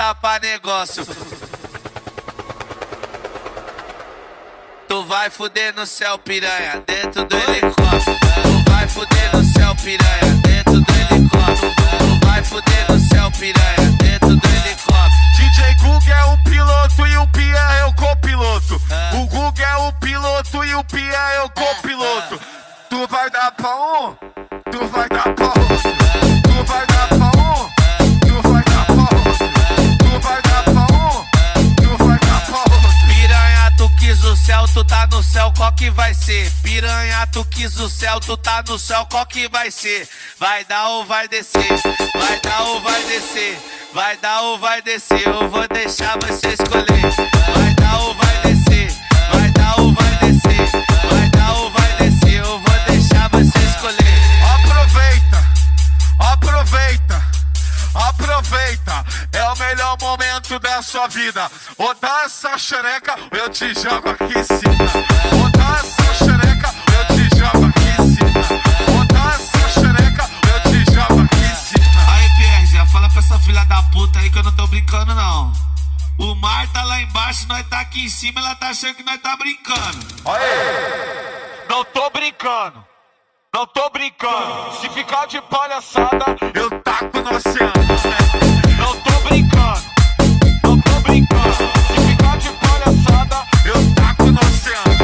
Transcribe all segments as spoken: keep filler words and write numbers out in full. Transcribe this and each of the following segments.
pra negócio. Tu vai fuder no céu, piranha, dentro do helicóptero. Tu vai fuder no céu, piranha, dentro do helicóptero. Tu vai fuder no céu, piranha, dentro do helicóptero. D J Gug é o piloto e o Pia é o copiloto. O Gug é o piloto e o Pia é o copiloto. Tu vai dar pra um, tu vai dar pra outro. Tu vai dar pra um, tu vai dar pra outro. Tu vai dar pra um, tu vai dar pra outro. Piranha, tu quis o céu, tu tá no céu, qual que vai ser? Piranha, tu quis o céu, tu tá no céu, qual que vai ser? Vai dar ou vai descer? Vai dar ou vai descer? Vai dar ou vai descer? Eu vou deixar você escolher. Vai dar ou vai descer? Vai dar ou vai descer? Vai dar ou vai descer? Eu vou deixar você escolher. Aproveita, aproveita, aproveita. É o melhor momento da sua vida. Ou dá essa xereca, ou eu te jogo aqui em cima. Ou dá essa xereca, ou eu te jogo aqui em cima. Ou dá essa xereca, ou eu te jogo aqui em cima. Aí, Pierre, fala pra essa filha da puta aí que eu não tô brincando, não. O mar tá lá embaixo, nós tá aqui em cima, ela tá achando que nós tá brincando. Aê! Não tô brincando, não tô brincando. Se ficar de palhaçada, eu taco no oceano. Não tô brincando, não tô brincando. Se ficar de palhaçada, eu taco no oceano.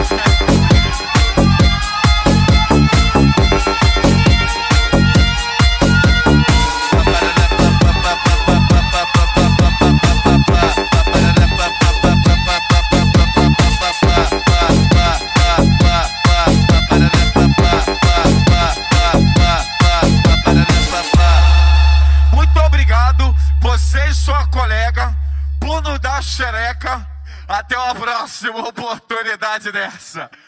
Você e sua colega, por não dar xereca. Até uma próxima oportunidade dessa.